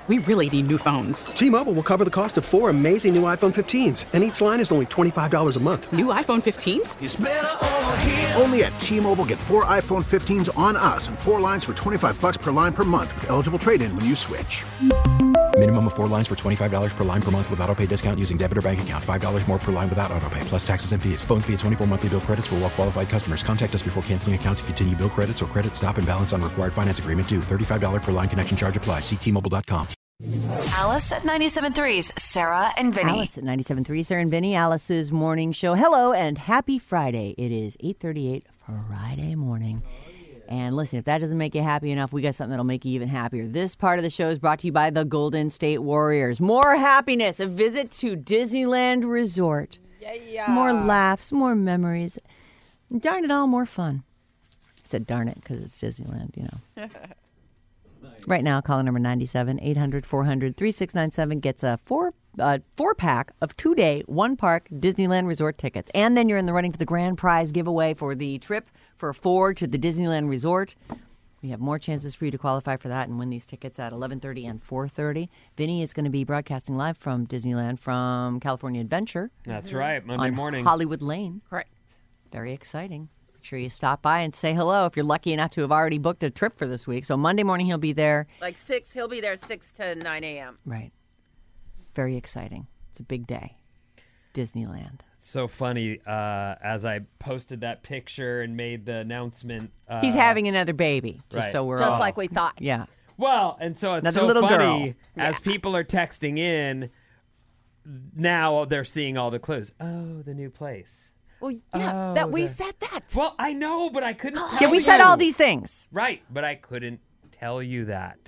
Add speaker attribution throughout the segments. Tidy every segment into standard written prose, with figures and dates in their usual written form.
Speaker 1: We really need new phones.
Speaker 2: T-Mobile will cover the cost of 4 amazing new iPhone 15s, and each line is only $25 a month.
Speaker 1: New iPhone 15s?
Speaker 3: It's better over here.
Speaker 4: Only at T-Mobile, get 4 iPhone 15s on us and 4 lines for $25 per line per month with eligible trade-in when you switch.
Speaker 5: Minimum of 4 lines for $25 per line per month with autopay discount using debit or bank account. $5 more per line without autopay, plus taxes and fees. Phone fee at 24 monthly bill credits for well-qualified customers. Contact us before canceling account to continue bill credits or credit stop and balance on required finance agreement due. $35 per line connection charge applies. See T-Mobile.com.
Speaker 6: Alice at 97.3's Sarah and Vinny.
Speaker 7: Alice at 97.3, Sarah and Vinny, Alice's morning show. Hello and happy Friday. It is 8:38 Friday morning. And listen, if that doesn't make you happy enough, we got something that'll make you even happier. This part of the show is brought to you by the Golden State Warriors. More happiness, a visit to Disneyland Resort.
Speaker 8: Yeah.
Speaker 7: More laughs, more memories. And darn it all, more fun. I said darn it because it's Disneyland, you know. Right now, caller number 97, 800-400-3697 gets a four-pack of 2-day, one-park Disneyland Resort tickets. And then you're in the running for the grand prize giveaway for the trip for 4 to the Disneyland Resort. We have more chances for you to qualify for that and win these tickets at 11:30 and 4:30. Vinny is going to be broadcasting live from Disneyland from California Adventure.
Speaker 9: That's right, Monday morning.
Speaker 7: Hollywood Lane.
Speaker 8: Correct.
Speaker 7: Very exciting. Make sure you stop by and say hello if you're lucky enough to have already booked a trip for this week. So Monday morning he'll be there.
Speaker 8: Like 6, he'll be there 6 to 9 a.m.
Speaker 7: Right. Very exciting. It's a big day. Disneyland.
Speaker 9: So funny, as I posted that picture and made the announcement.
Speaker 7: He's having another baby,
Speaker 9: right.
Speaker 7: so we're
Speaker 8: Just
Speaker 7: all...
Speaker 8: like we thought.
Speaker 7: Yeah.
Speaker 9: Well, and so it's
Speaker 7: Another
Speaker 9: so
Speaker 7: little
Speaker 9: funny,
Speaker 7: girl.
Speaker 9: as people are texting in, now they're seeing all the clues. Oh, the new place.
Speaker 8: Well, yeah, that we said that.
Speaker 9: Well, I know, but I couldn't tell
Speaker 7: Yeah, we
Speaker 9: you.
Speaker 7: said all these things.
Speaker 9: Right, but I couldn't tell you that.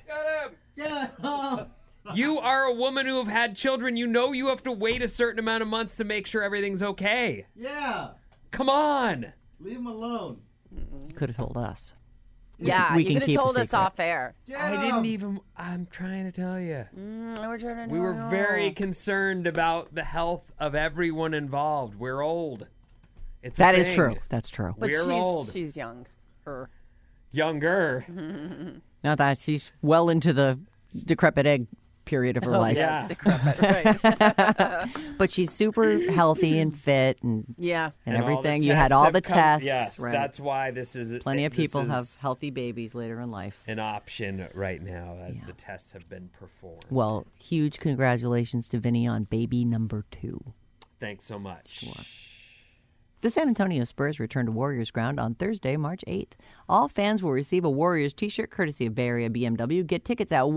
Speaker 9: You are a woman who have had children. You know you have to wait a certain amount of months to make sure everything's okay.
Speaker 10: Yeah.
Speaker 9: Come on.
Speaker 10: Leave him alone.
Speaker 7: You could have told us.
Speaker 8: Yeah,
Speaker 7: we
Speaker 8: you
Speaker 7: can
Speaker 8: could have
Speaker 7: keep a
Speaker 8: told us
Speaker 7: secret.
Speaker 8: off air.
Speaker 9: I didn't even. I'm trying to tell you. We were
Speaker 8: Oh.
Speaker 9: very concerned about the health of everyone involved. We're old. It's
Speaker 7: That
Speaker 9: a
Speaker 7: is
Speaker 9: thing.
Speaker 7: true. That's true.
Speaker 8: But
Speaker 9: We're old.
Speaker 8: she's young.
Speaker 9: Younger.
Speaker 7: Now that she's well into the decrepit egg period of her life.
Speaker 9: Yeah.
Speaker 8: Right.
Speaker 7: But she's super healthy and fit and
Speaker 8: Yeah.
Speaker 7: and
Speaker 9: all the
Speaker 7: everything. You had all
Speaker 9: have
Speaker 7: the
Speaker 9: come-
Speaker 7: tests.
Speaker 9: Yes,
Speaker 7: right.
Speaker 9: that's why this is
Speaker 7: Plenty of
Speaker 9: this
Speaker 7: people
Speaker 9: is
Speaker 7: have healthy babies later in life.
Speaker 9: an option right now as the tests have been performed.
Speaker 7: Well, huge congratulations to Vinny on baby number 2.
Speaker 9: Thanks so much.
Speaker 7: The San Antonio Spurs return to Warriors ground on Thursday, March 8th. All fans will receive a Warriors t-shirt courtesy of Bay Area BMW. Get tickets at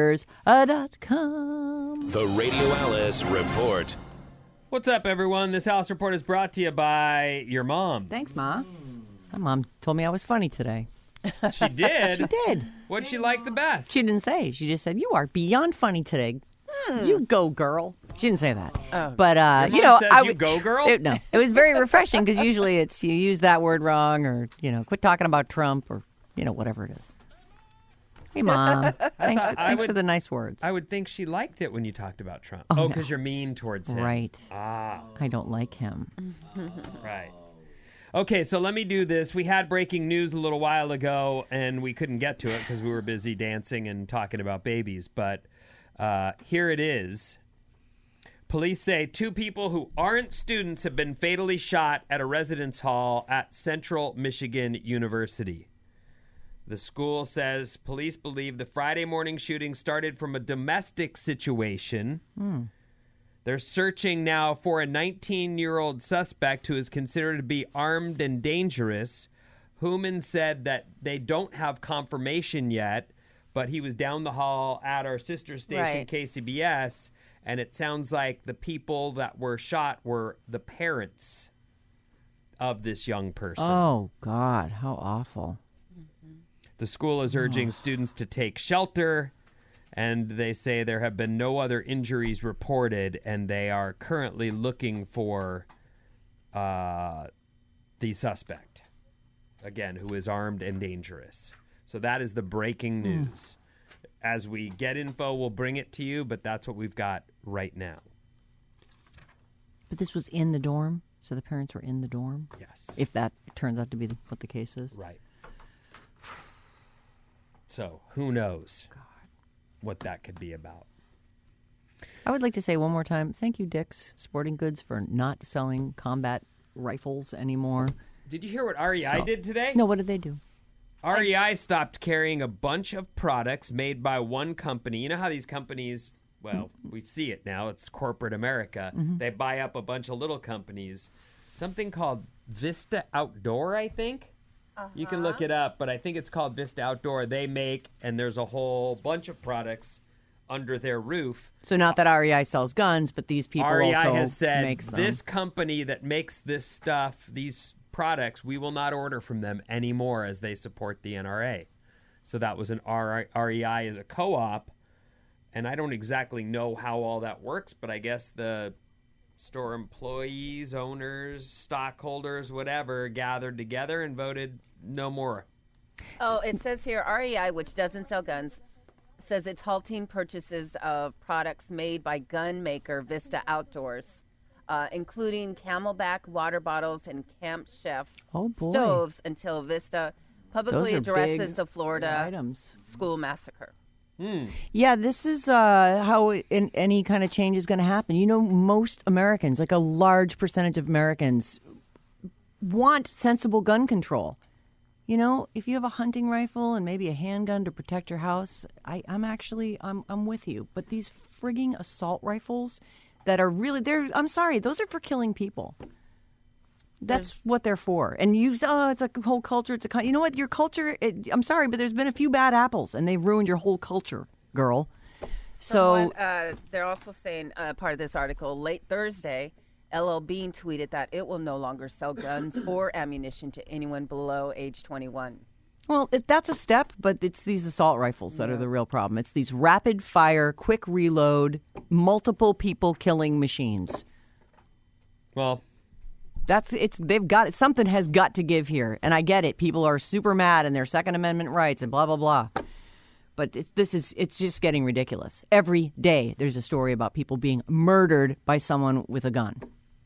Speaker 7: warriors.com.
Speaker 3: The Radio Alice Report.
Speaker 9: What's up, everyone? This Alice Report is brought to you by your mom.
Speaker 7: Thanks, Ma. My mom told me I was funny today.
Speaker 9: She did?
Speaker 7: She did.
Speaker 9: What'd she like the best?
Speaker 7: She didn't say. She just said, "You are beyond funny today. You go, girl." She didn't say that. But,
Speaker 9: Your mom says, "You go, girl"?
Speaker 7: It was very refreshing because usually it's you use that word wrong or, quit talking about Trump or, whatever it is. Hey, Mom. Thanks for the nice words.
Speaker 9: I would think she liked it when you talked about Trump. Oh, because you're mean towards him.
Speaker 7: Right.
Speaker 9: Ah,
Speaker 7: I don't like him.
Speaker 9: right. Okay, so let me do this. We had breaking news a little while ago, and we couldn't get to it because we were busy dancing and talking about babies. But here it is. Police say 2 people who aren't students have been fatally shot at a residence hall at Central Michigan University. The school says police believe the Friday morning shooting started from a domestic situation. They're searching now for a 19-year-old suspect who is considered to be armed and dangerous. Hooman said that they don't have confirmation yet, but he was down the hall at our sister station,
Speaker 8: Right.
Speaker 9: KCBS, and it sounds like the people that were shot were the parents of this young person.
Speaker 7: Oh, God. How awful.
Speaker 9: The school is urging students to take shelter, and they say there have been no other injuries reported, and they are currently looking for the suspect, again, who is armed and dangerous. So that is the breaking news. As we get info, we'll bring it to you, but that's what we've got right now.
Speaker 7: But this was in the dorm? So the parents were in the dorm?
Speaker 9: Yes.
Speaker 7: If that turns out to be what the case is?
Speaker 9: Right. So, who knows? what that could be about.
Speaker 7: I would like to say one more time, thank you, Dick's Sporting Goods, for not selling combat rifles anymore.
Speaker 9: Did you hear what REI did today?
Speaker 7: No, what did they do?
Speaker 9: REI stopped carrying a bunch of products made by one company. You know how these companies, well, we see it now. It's corporate America. They buy up a bunch of little companies. Something called Vista Outdoor, I think. You can look it up, but I think it's called Vista Outdoor. They make, and there's a whole bunch of products under their roof.
Speaker 7: So not that REI sells guns, but these people
Speaker 9: REI
Speaker 7: also
Speaker 9: has said,
Speaker 7: makes them.
Speaker 9: this company that makes this stuff, these products, we will not order from them anymore as they support the NRA. So that was an REI as a co-op, and I don't exactly know how all that works, but I guess the store employees, owners, stockholders, whatever, gathered together and voted no more.
Speaker 8: Oh, it says here, REI, which doesn't sell guns, says it's halting purchases of products made by gun maker Vista Outdoors, including Camelback water bottles and Camp Chef stoves until Vista publicly addresses the Florida
Speaker 7: items.
Speaker 8: school massacre.
Speaker 7: Yeah, this is how any kind of change is going to happen. You know, most Americans, like a large percentage of Americans, want sensible gun control. You know, if you have a hunting rifle and maybe a handgun to protect your house, I'm with you. But these frigging assault rifles that are really, I'm sorry, those are for killing people. That's what they're for. And it's a whole culture. You know what? Your culture, I'm sorry, but there's been a few bad apples, and they've ruined your whole culture, girl.
Speaker 8: They're also saying, part of this article, late Thursday, LL Bean tweeted that it will no longer sell guns or ammunition to anyone below age 21.
Speaker 7: Well, that's a step, but it's these assault rifles that are the real problem. It's these rapid-fire, quick reload, multiple people killing machines.
Speaker 9: Well,
Speaker 7: they've got it. Something has got to give here, and I get it. People are super mad in their Second Amendment rights and blah blah blah. But it's just getting ridiculous. Every day there's a story about people being murdered by someone with a gun.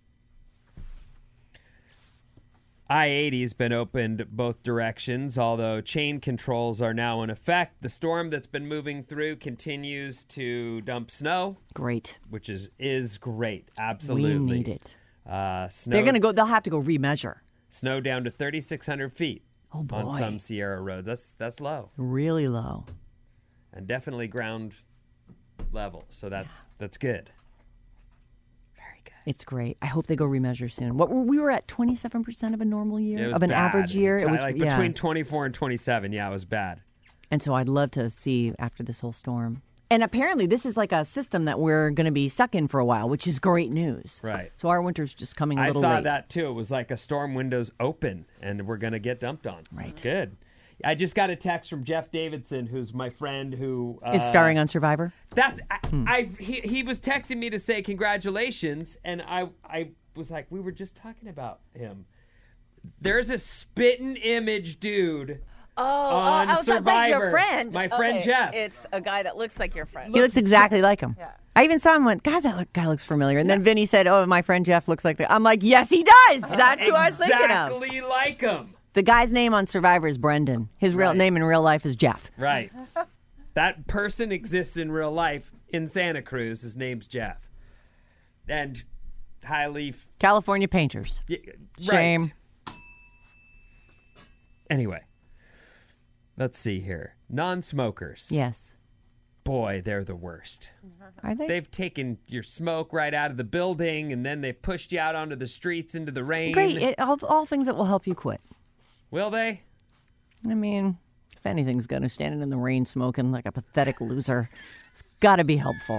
Speaker 9: I-80 has been opened both directions, although chain controls are now in effect. The storm that's been moving through continues to dump snow.
Speaker 7: Great.
Speaker 9: Which is great. Absolutely.
Speaker 7: We need it.
Speaker 9: Snow,
Speaker 7: they'll have to go remeasure.
Speaker 9: Snow down to 3,600 feet.
Speaker 7: Oh, boy.
Speaker 9: On some Sierra roads. That's low.
Speaker 7: Really low.
Speaker 9: And definitely ground level. So that's good. Very good.
Speaker 7: It's great. I hope they go remeasure soon. We were at 27% of a normal year,
Speaker 9: of
Speaker 7: an
Speaker 9: bad.
Speaker 7: average year. It was
Speaker 9: between 24 and 27. Yeah, it was bad.
Speaker 7: And so I'd love to see after this whole storm. And apparently this is like a system that we're going to be stuck in for a while, which is great news.
Speaker 9: Right.
Speaker 7: So our winter's just coming a little late.
Speaker 9: I saw that too. It was like a storm window's open and we're going to get dumped on.
Speaker 7: Right.
Speaker 9: Good. I just got a text from Jeff Davidson, who's my friend who
Speaker 7: is starring on Survivor.
Speaker 9: He was texting me to say congratulations, and I was like, we were just talking about him. There's a spitting image dude. On
Speaker 8: I was
Speaker 9: Survivor.
Speaker 8: like your friend.
Speaker 9: My friend Jeff.
Speaker 8: It's a guy that looks like your friend.
Speaker 7: He looks exactly like him.
Speaker 8: Yeah.
Speaker 7: I even saw him and went, God, that guy looks familiar. And then Vinny said, oh, my friend Jeff looks like that. I'm like, yes, he does. That's who I was thinking of.
Speaker 9: Exactly like him.
Speaker 7: The guy's name on Survivor is Brendan. His real name in real life is Jeff.
Speaker 9: Right. That person exists in real life in Santa Cruz. His name's Jeff. And highly...
Speaker 7: California painters. Shame.
Speaker 9: Right. Anyway. Let's see here. Non-smokers.
Speaker 7: Yes.
Speaker 9: Boy, they're the worst.
Speaker 7: Are they?
Speaker 9: They've taken your smoke right out of the building, and then they've pushed you out onto the streets into the rain.
Speaker 7: Great. All things that will help you quit.
Speaker 9: Will they?
Speaker 7: I mean, if anything's going to stand in the rain smoking like a pathetic loser, it's got to be helpful.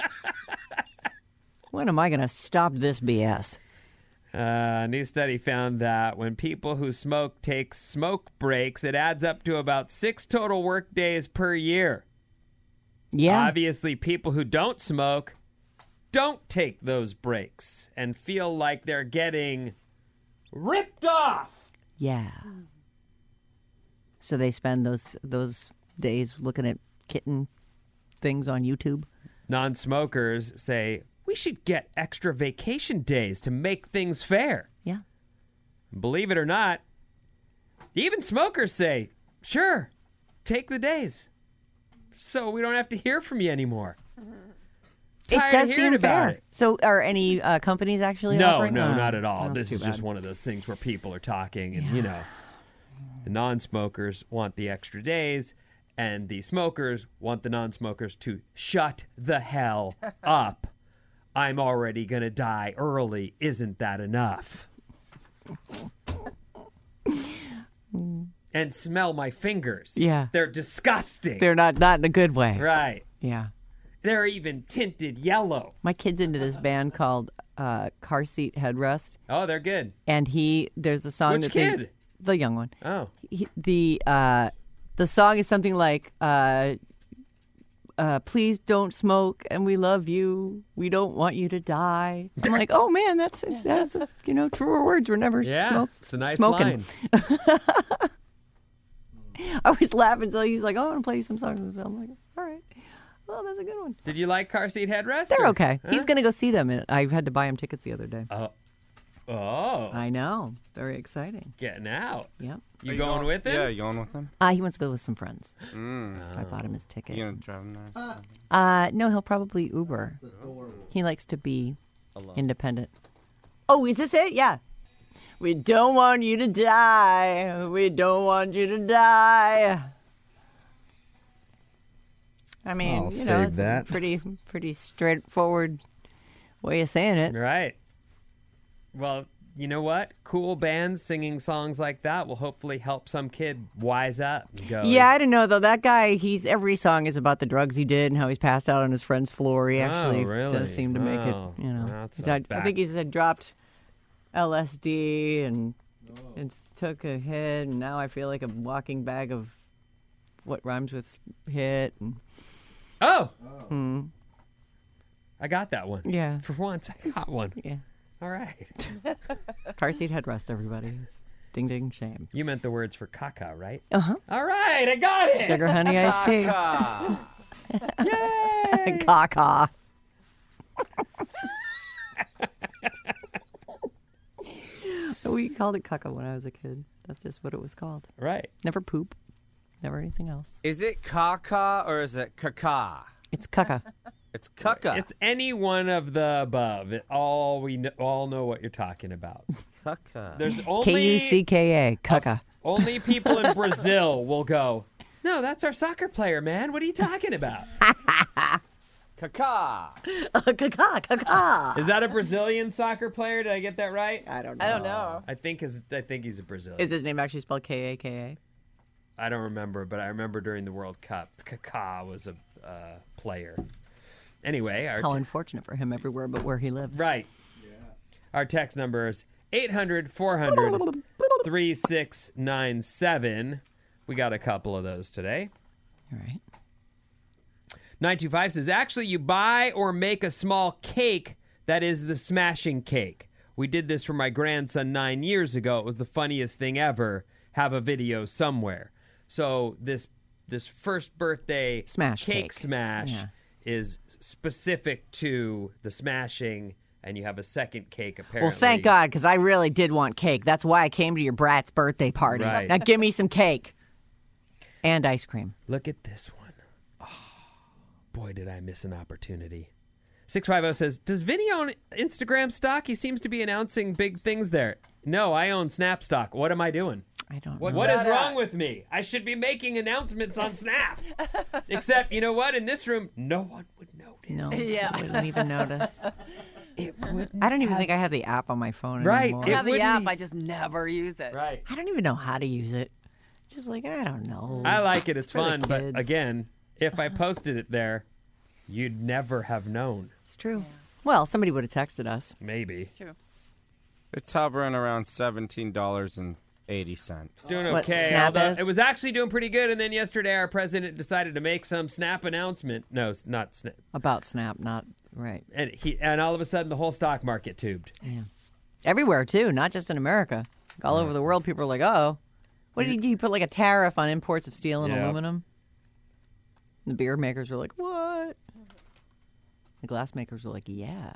Speaker 7: When am I going to stop this BS?
Speaker 9: A new study found that when people who smoke take smoke breaks, it adds up to about 6 total work days per year.
Speaker 7: Yeah.
Speaker 9: Obviously, people who don't smoke don't take those breaks and feel like they're getting ripped off.
Speaker 7: Yeah. So they spend those days looking at kitten things on YouTube.
Speaker 9: Non-smokers say, we should get extra vacation days to make things fair.
Speaker 7: Yeah.
Speaker 9: Believe it or not, even smokers say, sure, take the days. so we don't have to hear from you anymore.
Speaker 7: It
Speaker 9: Tired
Speaker 7: does
Speaker 9: of hearing
Speaker 7: seem
Speaker 9: about
Speaker 7: fair.
Speaker 9: it.
Speaker 7: So, are any companies actually
Speaker 9: No,
Speaker 7: offering?
Speaker 9: not at all.
Speaker 7: Oh, that's
Speaker 9: This is
Speaker 7: too
Speaker 9: just
Speaker 7: bad.
Speaker 9: one of those things where people are talking, and the non-smokers want the extra days, and the smokers want the non-smokers to shut the hell up. I'm already gonna die early. Isn't that enough? And smell my fingers.
Speaker 7: Yeah.
Speaker 9: They're disgusting.
Speaker 7: They're not in a good way.
Speaker 9: Right.
Speaker 7: Yeah.
Speaker 9: They're even tinted yellow.
Speaker 7: My kid's into this band called Car Seat Headrest,
Speaker 9: Oh, they're good.
Speaker 7: and there's a song
Speaker 9: Which
Speaker 7: that
Speaker 9: kid?
Speaker 7: the young one.
Speaker 9: Oh.
Speaker 7: The song is something like please don't smoke and we love you, we don't want you to die. I'm like, oh man, that's truer words were never
Speaker 9: Yeah. It's a nice
Speaker 7: smoking.
Speaker 9: line.
Speaker 7: I was laughing until he was like, oh, I want to play you some songs. I'm like, all right, well, that's a good one.
Speaker 9: Did you like Car Seat Headrest?
Speaker 7: They're
Speaker 9: or-
Speaker 7: okay.
Speaker 9: Huh?
Speaker 7: He's gonna go see them, and I had to buy him tickets the other day.
Speaker 9: Oh.
Speaker 7: I know, very exciting.
Speaker 9: Getting out.
Speaker 7: Yep.
Speaker 9: You going with him?
Speaker 10: Yeah, you going with him?
Speaker 7: He wants to go with some friends, so I bought him his ticket.
Speaker 10: You gonna drive him there?
Speaker 7: No, he'll probably Uber. He likes to be independent. Oh, is this it? Yeah. We don't want you to die. We don't want you to die. I mean,
Speaker 11: I'll
Speaker 7: it's
Speaker 11: save
Speaker 7: a
Speaker 11: that.
Speaker 7: pretty straightforward way of saying it.
Speaker 9: Right. Well, you know what? Cool bands singing songs like that will hopefully help some kid wise up and go.
Speaker 7: Yeah, I don't know though. That guy, every song is about the drugs he did and how he's passed out on his friend's floor. He actually
Speaker 9: really?
Speaker 7: does seem to make it.
Speaker 9: Oh, that's
Speaker 7: I
Speaker 9: a
Speaker 7: think he's had dropped LSD and took a hit, and now I feel like a walking bag of what rhymes with hit. And
Speaker 9: Oh. I got that one.
Speaker 7: Yeah.
Speaker 9: For once, I got one.
Speaker 7: Yeah.
Speaker 9: All right.
Speaker 7: Car seat headrest, everybody. Ding, ding, shame.
Speaker 9: You meant the words for caca, right?
Speaker 7: Uh-huh.
Speaker 9: All right, I got it.
Speaker 7: Sugar, honey, iced tea.
Speaker 9: Yay!
Speaker 7: Caca. We called it caca when I was a kid. That's just what it was called.
Speaker 9: Right.
Speaker 7: Never poop. Never anything else.
Speaker 10: Is it caca or is it caca?
Speaker 7: It's caca.
Speaker 10: It's caca.
Speaker 9: It's any one of the above. We all know what you're talking about.
Speaker 10: Caca.
Speaker 9: There's only
Speaker 7: Kucka. Caca.
Speaker 9: only people in Brazil will go, no, that's our soccer player, man. What are you talking about?
Speaker 10: Caca.
Speaker 7: Caca. Caca.
Speaker 9: Is that a Brazilian soccer player? Did I get that right?
Speaker 7: I don't know.
Speaker 8: I don't know.
Speaker 9: I think he's a Brazilian.
Speaker 7: Is his name actually spelled Kaka?
Speaker 9: I don't remember, but I remember during the World Cup, Kaká was a player. Anyway,
Speaker 7: How unfortunate for him everywhere but where he lives.
Speaker 9: Right. Yeah. Our text number is 800-400-3697. We got a couple of those today.
Speaker 7: All right.
Speaker 9: 925 says, actually, you buy or make a small cake that is the smashing cake. We did this for my grandson 9 years ago. It was the funniest thing ever. Have a video somewhere. So this first birthday cake smash is specific to the smashing, and you have a second cake apparently.
Speaker 7: Well, thank God, because I really did want cake. That's why I came to your brat's birthday party.
Speaker 9: Right.
Speaker 7: Now give me some cake. And ice cream.
Speaker 9: Look at this one. Oh, boy, did I miss an opportunity. 650 says, does Vinny own Instagram stock? He seems to be announcing big things there. No, I own Snap stock. What am I doing?
Speaker 7: I don't
Speaker 9: know.
Speaker 7: know.
Speaker 9: What is wrong with me? I should be making announcements on Snap. Except, you know what? In this room, no one would notice.
Speaker 7: No,
Speaker 8: Yeah.
Speaker 7: I wouldn't even notice.
Speaker 9: It wouldn't
Speaker 7: I don't even think I have the app on my phone
Speaker 9: Right.
Speaker 7: anymore.
Speaker 8: I have the
Speaker 9: wouldn't
Speaker 8: app.
Speaker 9: be-
Speaker 8: I just never use it.
Speaker 9: Right.
Speaker 7: I don't even know how to use it. Just like, I don't know.
Speaker 9: I like it. It's
Speaker 7: for the
Speaker 9: fun. But
Speaker 7: kids.
Speaker 9: again, if I posted it there, you'd never have known.
Speaker 7: It's true. Well, somebody would have texted us.
Speaker 9: Maybe.
Speaker 8: True.
Speaker 10: It's hovering around $17.80.
Speaker 9: It's doing
Speaker 7: What,
Speaker 9: okay.
Speaker 7: Snap
Speaker 9: Although
Speaker 7: is?
Speaker 9: it was actually doing pretty good. And then yesterday, our president decided to make some Snap announcement. No, not Snap.
Speaker 7: About Snap, not right.
Speaker 9: And all of a sudden, the whole stock market tubed.
Speaker 7: Yeah. Everywhere, too, not just in America. All over the world, people are like, oh, what did he do? He put like a tariff on imports of steel and
Speaker 9: Yeah.
Speaker 7: aluminum? The beer makers were like, what? The glass makers were like, yeah.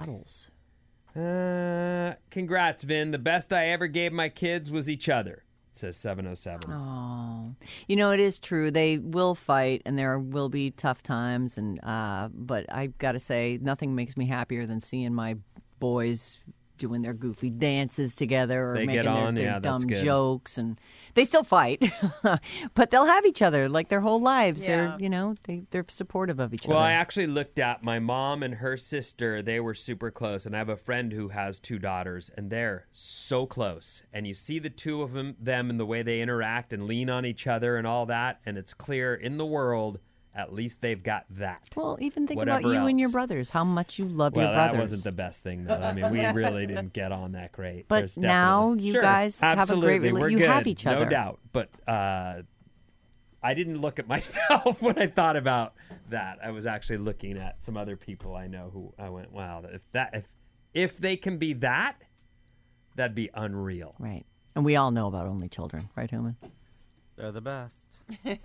Speaker 7: Bottles.
Speaker 9: Congrats, Vin. The best I ever gave my kids was each other. says 707.
Speaker 7: Oh, it is true. They will fight, and there will be tough times. And but I've got to say, nothing makes me happier than seeing my boys doing their goofy dances together or
Speaker 9: They
Speaker 7: making
Speaker 9: get on,
Speaker 7: their
Speaker 9: yeah, that's
Speaker 7: dumb
Speaker 9: good.
Speaker 7: jokes. And they still fight, but they'll have each other like their whole lives.
Speaker 8: Yeah.
Speaker 7: They're supportive of each
Speaker 9: Well,
Speaker 7: other.
Speaker 9: I actually looked at my mom and her sister. They were super close. And I have a friend who has 2 daughters, and they're so close. And you see the two of them and the way they interact and lean on each other and all that. And it's clear in the world, at least they've got that.
Speaker 7: Well, even think
Speaker 9: Whatever
Speaker 7: about you and your
Speaker 9: else.
Speaker 7: brothers, how much you love
Speaker 9: Well,
Speaker 7: your brothers.
Speaker 9: that wasn't the best thing, though. I mean, we really didn't get on that great.
Speaker 7: But
Speaker 9: There's
Speaker 7: now
Speaker 9: definitely-
Speaker 7: you
Speaker 9: Sure,
Speaker 7: guys have a great
Speaker 9: absolutely. We're
Speaker 7: you
Speaker 9: good,
Speaker 7: have each other.
Speaker 9: no doubt. But I didn't look at myself when I thought about that. I was actually looking at some other people I know who I went, wow, if they can be that, that'd be unreal.
Speaker 7: Right. And we all know about only children, right, Human?
Speaker 10: They're the best.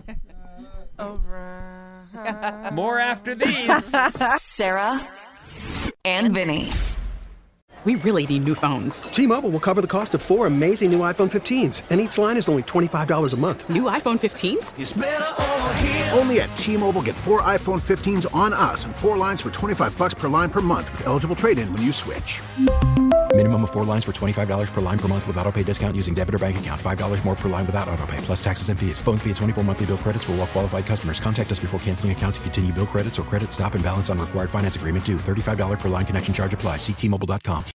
Speaker 9: More after these.
Speaker 6: Sarah and Vinny.
Speaker 1: We really need new phones.
Speaker 2: T-Mobile will cover the cost of 4 amazing new iPhone 15s, and each line is only $25 a month.
Speaker 1: New iPhone 15s?
Speaker 3: It's better over here.
Speaker 4: Only at T-Mobile, get 4 iPhone 15s on us and 4 lines for $25 per line per month with eligible trade-in when you switch.
Speaker 5: Minimum of 4 lines for $25 per line per month with autopay discount using debit or bank account. $5 more per line without autopay, plus taxes and fees. Phone fee at 24 monthly bill credits for well-qualified customers. Contact us before canceling account to continue bill credits or credit stop and balance on required finance agreement due. $35 per line connection charge applies. See T-Mobile.com.